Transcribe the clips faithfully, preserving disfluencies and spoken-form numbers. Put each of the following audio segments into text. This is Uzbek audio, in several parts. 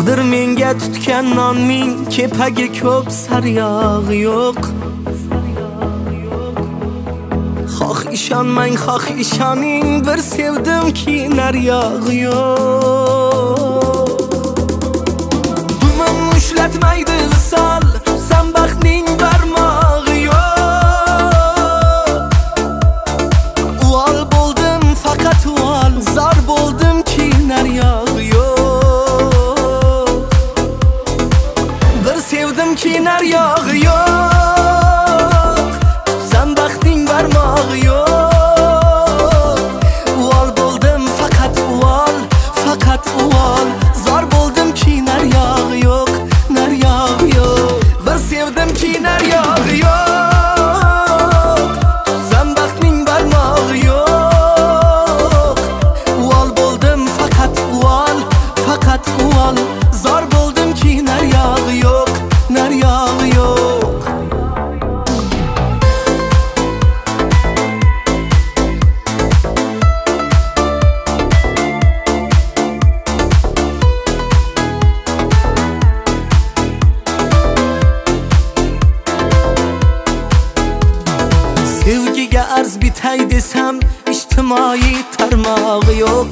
Taqdir menga tutgan nonning kepagi ko'p, saryog'i yo'q. Xoh ishonmang, xoh ishoning, bir sevdimki naryog'i yo'q. Dumim ushlatmaydi visol, tutsam baxtning barmog'i yo'q. Uvol bo'ldim faqat uvol, zor bo'ldimki naryog'i yo'q. Bir sevdimki naryog'i yo'q, tutsam baxtning barmog'i yo'q. Uvol bo'ldim faqat uvol, faqat uvol, zor bo'ldimki naryog'i yo'q, naryog'i yo'q. Bir sevdimki naryog'i yo'q, tutsam baxtning barmog'i yo'q. Uvol bo'ldim faqat uvol, faqat uvol, zor bo'ldimki naryog'i yo'q, naryog'i yo'q. Sevgiga arz bitay desam, ijtimoiy tarmog'i yo'q.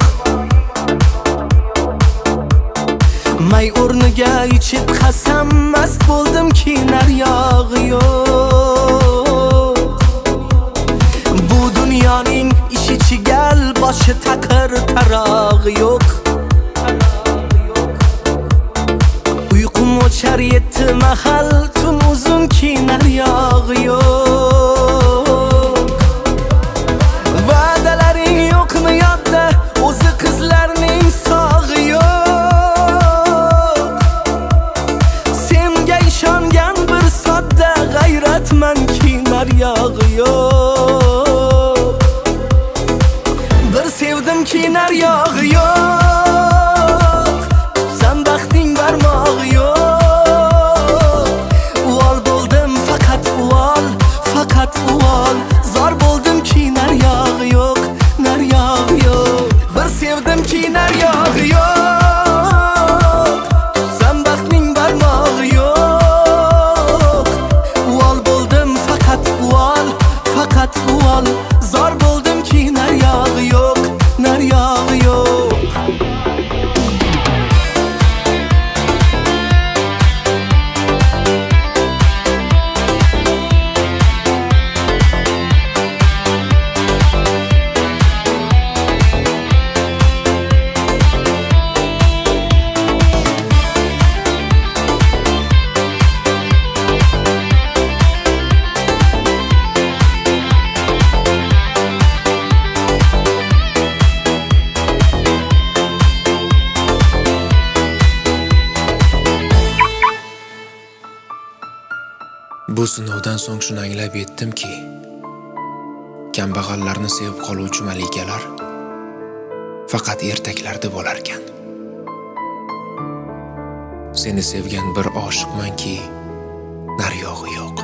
May o'rniga ichib qasam, mast bo'ldimki naryog'i yo'q. Bu dunyoning ishi chigal, boshi taqir, tarog'i yo'q. Uyqum o'char yetti mahal, tun uzunki naryog'i yo'q. Va'dalaring yo'qmi yodda, o'zi qizlarning sog'i yo'q. Senga ishongan bir sodda g'ayratmanki naryog'i yo'q. Bir sevdimki naryog'i yo'q, tutsam baxtning barmog'i yo'q. Uvol bo'ldim faqat uvol, faqat uvol, zor bo'ldimki naryog'i yo'q, naryog'i yo'q. Bir sevdimki naryog'i yo'q, tutsam baxtning barmog'i yo'q. Uvol bo'ldim faqat uvol, faqat uvol, zor bo'ldimki naryog'i yo'q, naryog'i yo'q. Bu sinovdan so'ng shuni anglab yetdimki, kambag'allarni sevib qoluvchi malikalar faqat ertaklarda bo'larkan. Seni sevgan bir oshiqmanki, naryog'i yo'q.